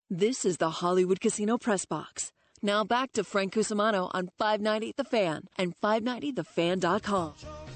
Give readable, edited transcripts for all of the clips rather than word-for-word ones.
This is the Hollywood Casino Press Box. Now back to Frank Cusimano on 590 The Fan and 590thefan.com.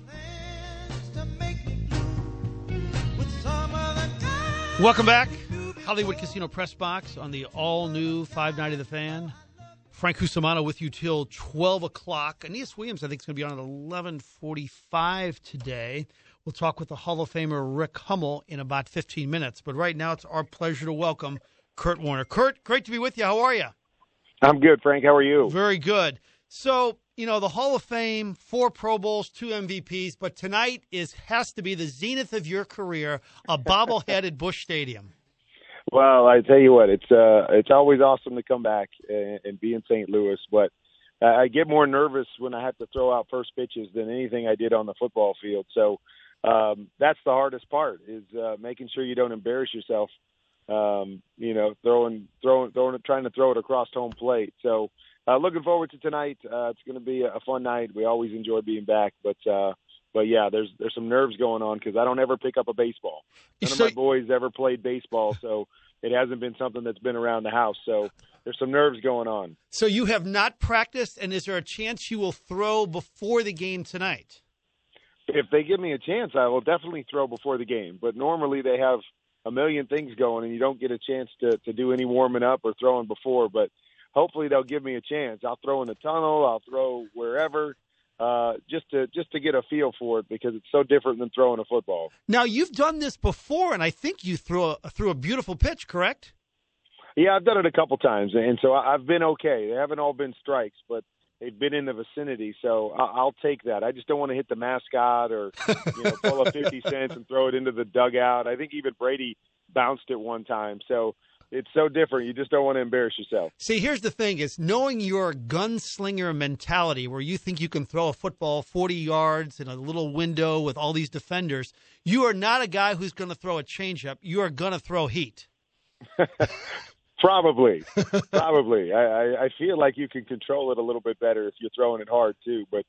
Welcome back. Hollywood Casino Press Box on the all-new 590 The Fan. Frank Cusimano with you till 12 o'clock. Aeneas Williams, I think, is going to be on at 11:45 today. We'll talk with the Hall of Famer Rick Hummel in about 15 minutes. But right now, it's our pleasure to welcome Kurt Warner. Kurt, great to be with you. How are you? I'm good, Frank. How are you? Very good. So, the Hall of Fame, 4 Pro Bowls, 2 MVPs, but tonight has to be the zenith of your career, a bobblehead at Busch Stadium. Well, I tell you what, it's always awesome to come back and be in St. Louis, but I get more nervous when I have to throw out first pitches than anything I did on the football field. So that's the hardest part is making sure you don't embarrass yourself. Trying to throw it across home plate. So looking forward to tonight. It's going to be a fun night. We always enjoy being back, but yeah, there's some nerves going on because I don't ever pick up a baseball. None of my boys ever played baseball, so it hasn't been something that's been around the house. So there's some nerves going on. So you have not practiced, and is there a chance you will throw before the game tonight? If they give me a chance, I will definitely throw before the game. But normally they have a million things going, and you don't get a chance to do any warming up or throwing before. But hopefully they'll give me a chance. I'll throw in the tunnel. I'll throw wherever, just to get a feel for it because it's so different than throwing a football. Now you've done this before, and I think you threw a beautiful pitch, correct? Yeah, I've done it a couple times, and so I've been okay. They haven't all been strikes, but they've been in the vicinity, so I'll take that. I just don't want to hit the mascot or pull a 50 cents and throw it into the dugout. I think even Brady bounced it one time, so it's so different. You just don't want to embarrass yourself. See, here's the thing is knowing your gunslinger mentality where you think you can throw a football 40 yards in a little window with all these defenders, you are not a guy who's going to throw a changeup. You are going to throw heat. Probably. I feel like you can control it a little bit better if you're throwing it hard too. But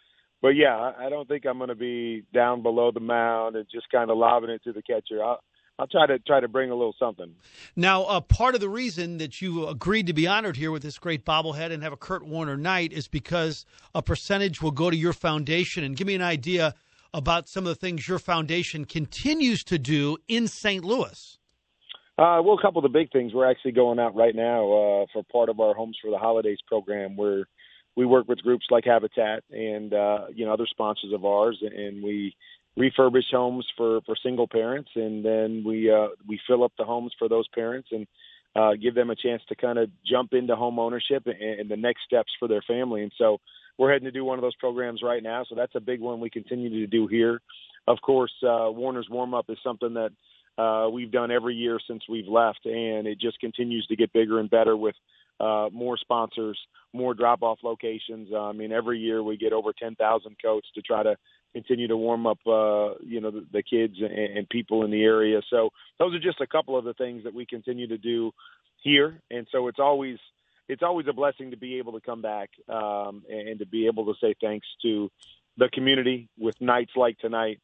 yeah, I don't think I'm going to be down below the mound and just kind of lobbing it to the catcher. I'll try to bring a little something. Now, part of the reason that you agreed to be honored here with this great bobblehead and have a Kurt Warner night is because a percentage will go to your foundation. And give me an idea about some of the things your foundation continues to do in St. Louis. Well, a couple of the big things. We're actually going out right now for part of our Homes for the Holidays program where we work with groups like Habitat and, other sponsors of ours, and we refurbish homes for single parents, and then we fill up the homes for those parents and give them a chance to kind of jump into home ownership and the next steps for their family. And so we're heading to do one of those programs right now, so that's a big one we continue to do here. Of course, Warner's Warm-Up is something that we've done every year since we've left, and it just continues to get bigger and better with more sponsors, more drop-off locations. Every year we get over 10,000 coats to try to continue to warm up, the kids and people in the area. So those are just a couple of the things that we continue to do here, and so it's always a blessing to be able to come back and to be able to say thanks to the community with nights like tonight.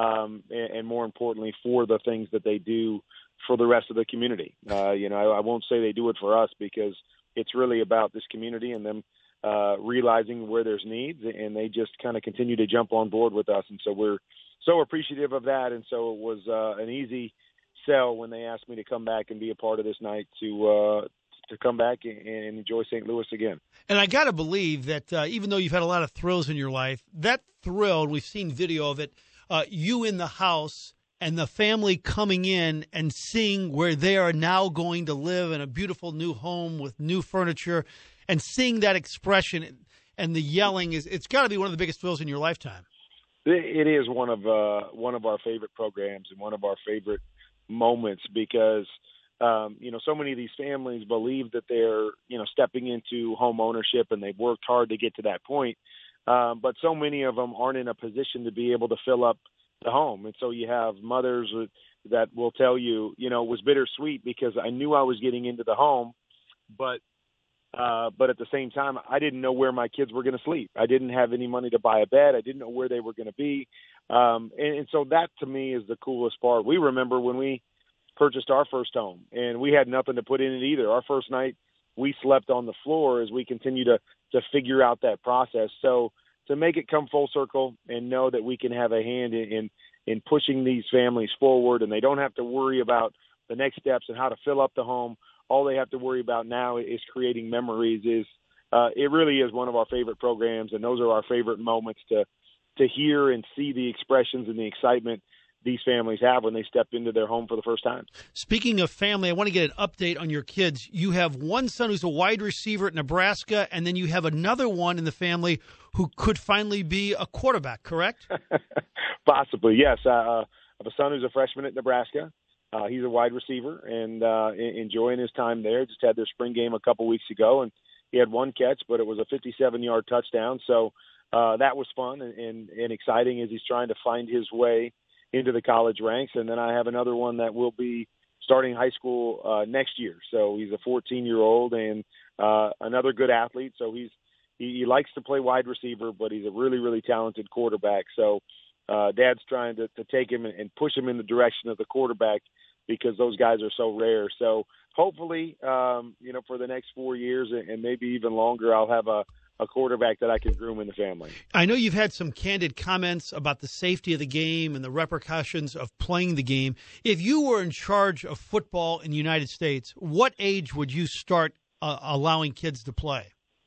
And more importantly, for the things that they do for the rest of the community. I won't say they do it for us because it's really about this community and them realizing where there's needs, and they just kind of continue to jump on board with us. And so we're so appreciative of that. And so it was an easy sell when they asked me to come back and be a part of this night to come back and enjoy St. Louis again. And I got to believe that even though you've had a lot of thrills in your life, that thrill, we've seen video of it, you in the house and the family coming in and seeing where they are now going to live in a beautiful new home with new furniture and seeing that expression and the yelling it's got to be one of the biggest thrills in your lifetime. It is one of our favorite programs and one of our favorite moments because, so many of these families believe that they're, stepping into home ownership and they've worked hard to get to that point. But so many of them aren't in a position to be able to fill up the home. And so you have mothers that will tell you, it was bittersweet because I knew I was getting into the home, but at the same time, I didn't know where my kids were going to sleep. I didn't have any money to buy a bed. I didn't know where they were going to be. And so that to me is the coolest part. We remember when we purchased our first home, and we had nothing to put in it either. Our first night, we slept on the floor as we continue to figure out that process. So to make it come full circle and know that we can have a hand in pushing these families forward, and they don't have to worry about the next steps and how to fill up the home. All they have to worry about now is creating memories. It really is one of our favorite programs, and those are our favorite moments to hear and see the expressions and the excitement these families have when they step into their home for the first time. Speaking of family, I want to get an update on your kids. You have one son who's a wide receiver at Nebraska, and then you have another one in the family who could finally be a quarterback, correct? Possibly, yes. I have a son who's a freshman at Nebraska. He's a wide receiver and enjoying his time there. Just had their spring game a couple weeks ago, and he had one catch, but it was a 57-yard touchdown. So that was fun and exciting as he's trying to find his way into the college ranks. And then I have another one that will be starting high school next year. So he's a 14-year-old and another good athlete. So he likes to play wide receiver, but he's a really, really talented quarterback. So Dad's trying to take him and push him in the direction of the quarterback because those guys are so rare. So hopefully, for the next 4 years and maybe even longer, I'll have a quarterback that I can groom in the family. I know you've had some candid comments about the safety of the game and the repercussions of playing the game. If you were in charge of football in the United States, what age would you start allowing kids to play?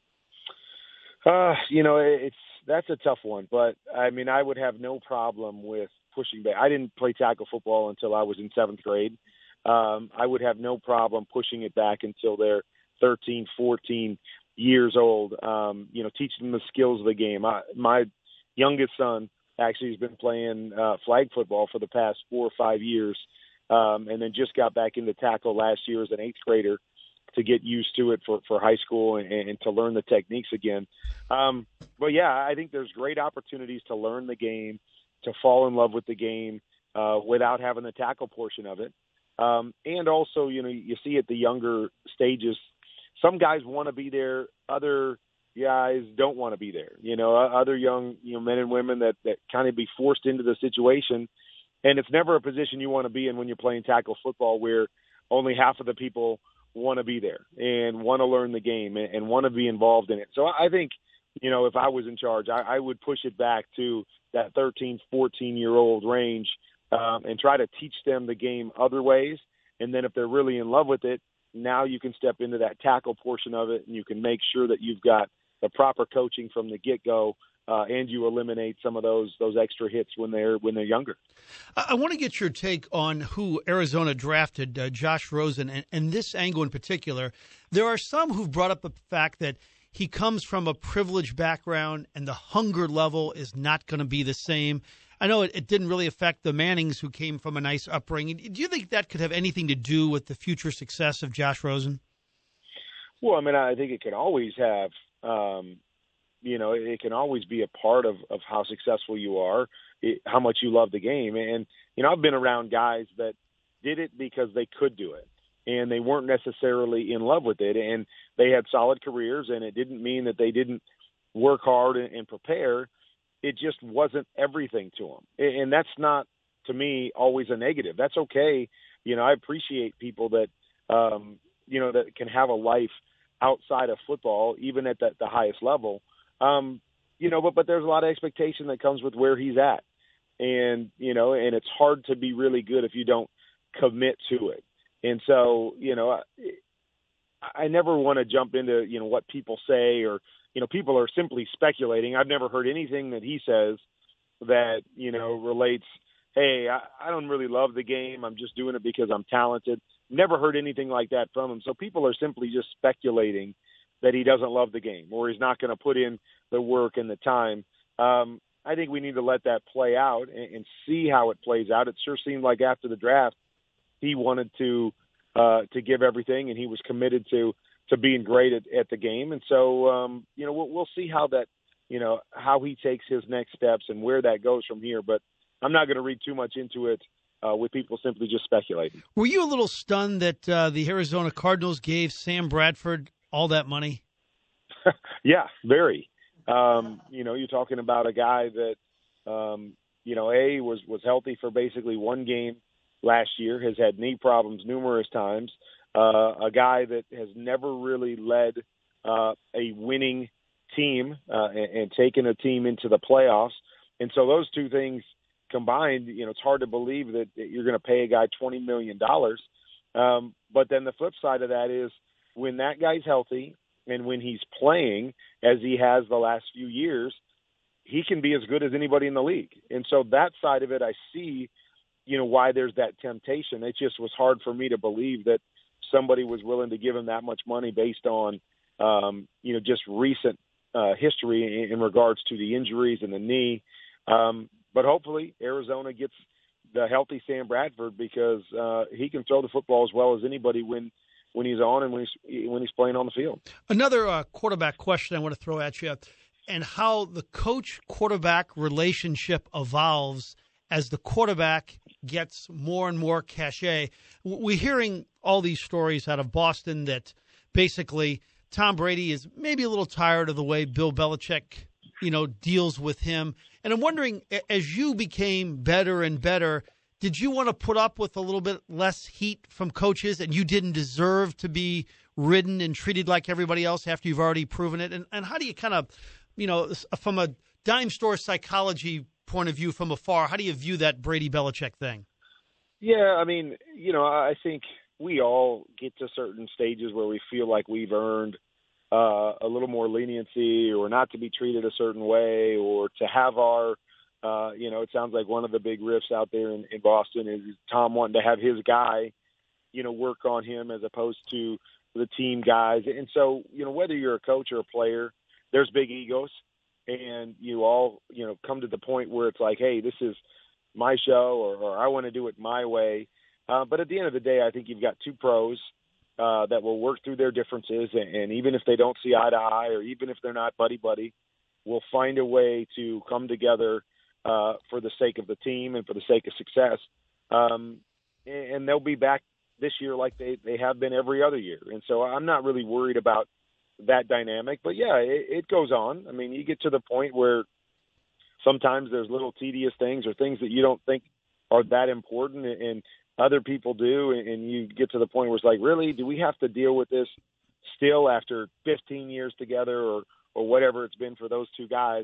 That's a tough one, but I mean, I would have no problem with pushing back. I didn't play tackle football until I was in 7th grade. I would have no problem pushing it back until they're 13, 14 years old, teaching them the skills of the game. My youngest son actually has been playing flag football for the past 4 or 5 years, and then just got back into tackle last year as an 8th grader to get used to it for high school and to learn the techniques again. But yeah, I think there's great opportunities to learn the game, to fall in love with the game without having the tackle portion of it. And also, you see at the younger stages, some guys want to be there, other guys don't want to be there. Other young men and women that kind of be forced into the situation. And it's never a position you want to be in when you're playing tackle football where only half of the people want to be there and want to learn the game and want to be involved in it. So I think, if I was in charge, I would push it back to that 13, 14-year-old range and try to teach them the game other ways. And then if they're really in love with it, now you can step into that tackle portion of it, and you can make sure that you've got the proper coaching from the get-go, and you eliminate some of those extra hits when they're younger. I want to get your take on who Arizona drafted, Josh Rosen, and this angle in particular. There are some who've brought up the fact that he comes from a privileged background and the hunger level is not going to be the same. I know it didn't really affect the Mannings, who came from a nice upbringing. Do you think that could have anything to do with the future success of Josh Rosen? Well, I mean, I think it can always have, it can always be a part of how successful you are, how much you love the game. And, I've been around guys that did it because they could do it, and they weren't necessarily in love with it. And they had solid careers, and it didn't mean that they didn't work hard and prepare. It just wasn't everything to them. And that's not, to me, always a negative. That's okay. I appreciate people that, that can have a life outside of football, even at the highest level. But there's a lot of expectation that comes with where he's at. And, and it's hard to be really good if you don't commit to it. And so, I never want to jump into, what people say or, people are simply speculating. I've never heard anything that he says that, relates, hey, I don't really love the game. I'm just doing it because I'm talented. Never heard anything like that from him. So people are simply just speculating that he doesn't love the game or he's not going to put in the work and the time. I think we need to let that play out and see how it plays out. It sure seemed like after the draft, he wanted to give everything, and he was committed to being great at the game. And so, we'll see how that, how he takes his next steps and where that goes from here. But I'm not going to read too much into it with people simply just speculating. Were you a little stunned that the Arizona Cardinals gave Sam Bradford all that money? Yeah, very. You're talking about a guy that, was healthy for basically one game last year, has had knee problems numerous times, a guy that has never really led a winning team and taken a team into the playoffs. And so those two things combined, it's hard to believe that you're going to pay a guy $20 million. But then the flip side of that is when that guy's healthy and when he's playing, as he has the last few years, he can be as good as anybody in the league. And so that side of it, I see, why there's that temptation. It just was hard for me to believe that somebody was willing to give him that much money based on, just recent history in regards to the injuries and the knee. But hopefully Arizona gets the healthy Sam Bradford because he can throw the football as well as anybody when he's on and when he's playing on the field. Another quarterback question I want to throw at you, and how the coach-quarterback relationship evolves as the quarterback gets more and more cachet. We're hearing all these stories out of Boston that basically Tom Brady is maybe a little tired of the way Bill Belichick, deals with him. And I'm wondering, as you became better and better, did you want to put up with a little bit less heat from coaches and you didn't deserve to be ridden and treated like everybody else after you've already proven it? And how do you kind of, from a dime store psychology point of view from afar, how do you view that Brady-Belichick thing? Yeah, I mean, I think we all get to certain stages where we feel like we've earned a little more leniency or not to be treated a certain way or to have our, it sounds like one of the big riffs out there in Boston is Tom wanting to have his guy, work on him as opposed to the team guys. And so, whether you're a coach or a player, there's big egos and you all, come to the point where it's like, hey, this is my show or I want to do it my way. But at the end of the day, I think you've got two pros that will work through their differences. And even if they don't see eye to eye or even if they're not buddy-buddy, will find a way to come together for the sake of the team and for the sake of success. And they'll be back this year like they have been every other year. And so I'm not really worried about that dynamic. But, yeah, it goes on. I mean, you get to the point where sometimes there's little tedious things or things that you don't think are that important and other people do. And you get to the point where it's like, really, do we have to deal with this still after 15 years together or whatever it's been for those two guys?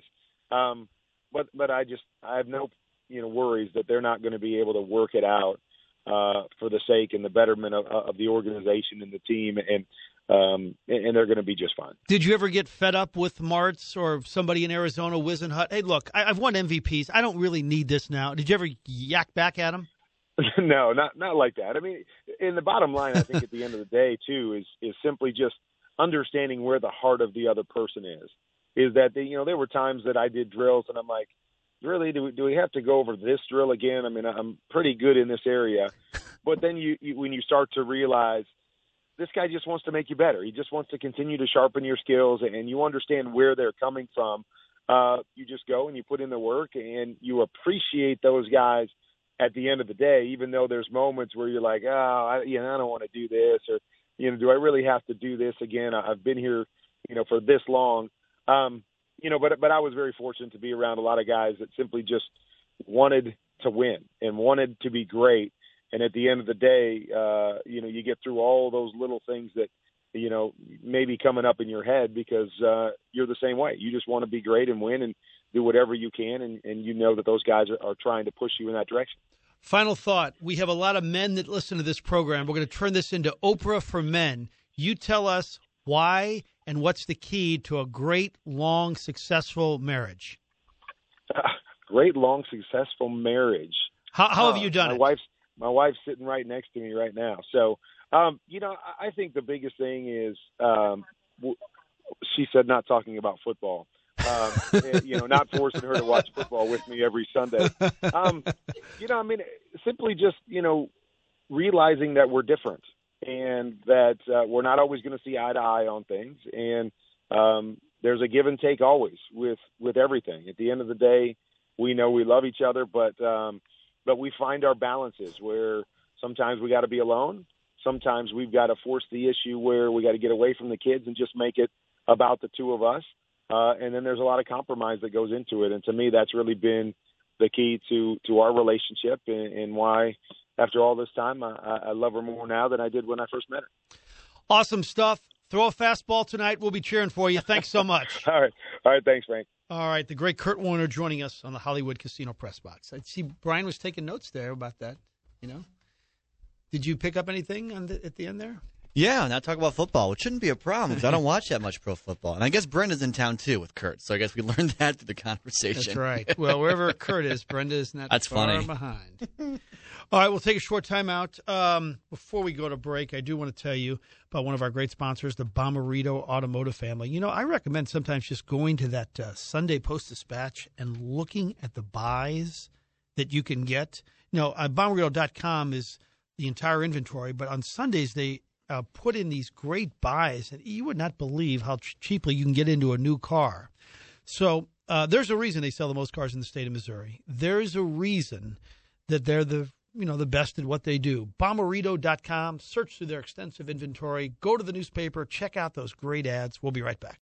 But I have no worries that they're not going to be able to work it out for the sake and the betterment of the organization and the team, and they're going to be just fine. Did you ever get fed up with Martz or somebody in Arizona, Wisenhut? Hey, look, I've won MVPs. I don't really need this now. Did you ever yak back at him? No, not like that. I mean, in the bottom line, I think at the end of the day, too, is simply just understanding where the heart of the other person is. Is that, there were times that I did drills and I'm like, really, do we have to go over this drill again? I mean, I'm pretty good in this area. But then you when you start to realize this guy just wants to make you better. He just wants to continue to sharpen your skills and you understand where they're coming from. You just go and you put in the work and you appreciate those guys at the end of the day, even though there's moments where you're like, I don't want to do this or, do I really have to do this again? I've been here, for this long. But I was very fortunate to be around a lot of guys that simply just wanted to win and wanted to be great. And at the end of the day, you get through all those little things that, may be coming up in your head because you're the same way. You just want to be great and win and do whatever you can. And that those guys are trying to push you in that direction. Final thought. We have a lot of men that listen to this program. We're going to turn this into Oprah for men. You tell us why and what's the key to a great, long, successful marriage? Great, long, successful marriage. How have you done it? My wife's sitting right next to me right now. So, I think the biggest thing is, she said not talking about football. Not forcing her to watch football with me every Sunday. Simply just, realizing that we're different and that we're not always going to see eye to eye on things. And there's a give and take always with everything. At the end of the day, we know we love each other, but we find our balances where sometimes we got to be alone. Sometimes we've got to force the issue where we got to get away from the kids and just make it about the two of us. And then there's a lot of compromise that goes into it. And to me, that's really been the key to our relationship and why, after all this time, I love her more now than I did when I first met her. Awesome stuff. Throw a fastball tonight. We'll be cheering for you. Thanks so much. All right. Thanks, Frank. All right. The great Kurt Warner joining us on the Hollywood Casino Press Box. I see Brian was taking notes there about that. Did you pick up anything at the end there? Yeah, now talk about football, which shouldn't be a problem because I don't watch that much pro football. And I guess Brenda's in town, too, with Kurt. So I guess we learned that through the conversation. That's right. Well, wherever Kurt is, Brenda is not That's far funny. behind. All right, we'll take a short time out. Before we go to break, I do want to tell you about one of our great sponsors, the Bommarito Automotive family. I recommend sometimes just going to that Sunday Post-Dispatch and looking at the buys that you can get. Bommarito.com is the entire inventory, but on Sundays they put in these great buys, and you would not believe how cheaply you can get into a new car. So there's a reason they sell the most cars in the state of Missouri. There's a reason that they're the best at what they do. Bommarito.com, search through their extensive inventory, go to the newspaper, check out those great ads. We'll be right back.